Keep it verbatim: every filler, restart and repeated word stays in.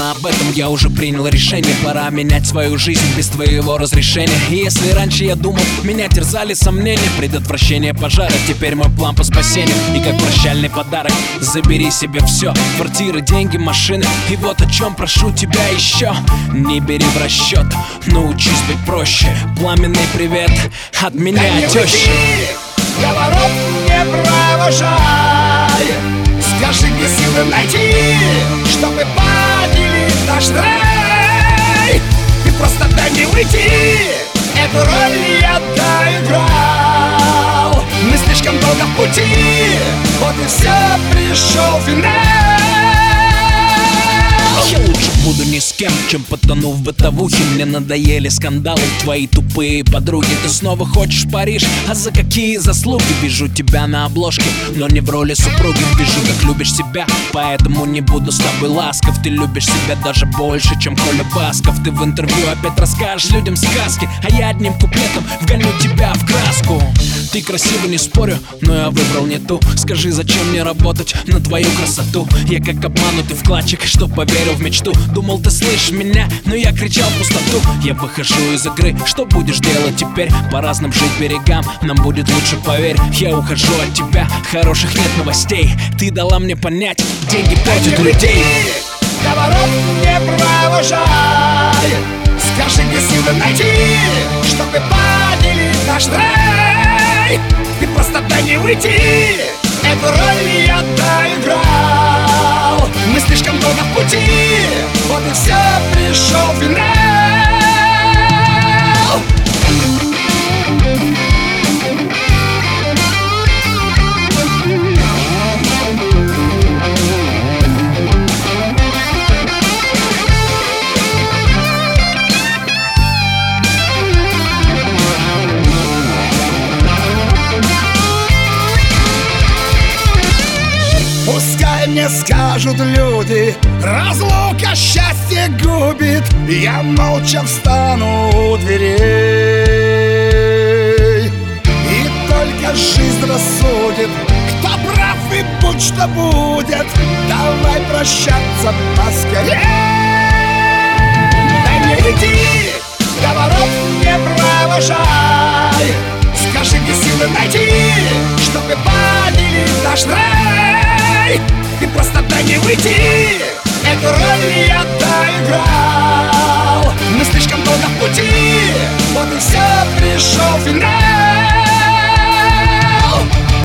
грустно об этом, я уже принял решение. Пора менять свою жизнь без твоего разрешения. И если раньше я думал, меня терзали сомнения, предотвращение пожара, теперь мой план по спасению. И как прощальный подарок забери себе все: квартиры, деньги, машины. И вот о чем прошу тебя еще: не бери в расчет, научись быть проще. Пламенный привет от меня, теща. Поворот не провожай, скажи, где силы найти, чтобы поделить наш рай. Ты просто дай мне уйти, эту роль я доиграл. Мы слишком долго в пути, вот и все, пришел финал. Я лучше буду ни с кем, чем потону в бытовухе. Мне надоели скандалы, твои тупые подруги. Ты снова хочешь Париж, а за какие заслуги? Вижу тебя на обложке, но не в роли супруги. Вижу, как любишь себя, поэтому не буду с тобой ласков. Ты любишь себя даже больше, чем Коля Басков. Ты в интервью опять расскажешь людям сказки, а я одним куплетом вгоню тебя в краску. Ты красива, не спорю, но я выбрал не ту. Скажи, зачем мне работать на твою красоту? Я как обманутый вкладчик, что поверил в мечту. Думал, ты слышишь меня, но я кричал в пустоту. Я выхожу из игры, что будешь делать теперь? По разным жить берегам, нам будет лучше, поверь. Я ухожу от тебя, хороших нет новостей. Ты дала мне понять, деньги портят людей. Поворот не провожай, скажи, где силы найти, чтобы поделить наш рай. Ты просто дай мне уйти, эту роль я доиграл. Мы слишком долго в пути, вот и все, пришел финал. Пускай мне скажут люди, разлука счастье губит. Я молча встану у дверей, и только жизнь рассудит, кто прав и будь что будет. Давай прощаться поскорей. Дай мне идти, поворот не провожай, скажи, где силы найти, чтобы поделить наш рай. Ты просто дай мне уйти, эту роль я доиграл. Мы слишком долго в пути, вот и все, пришел финал.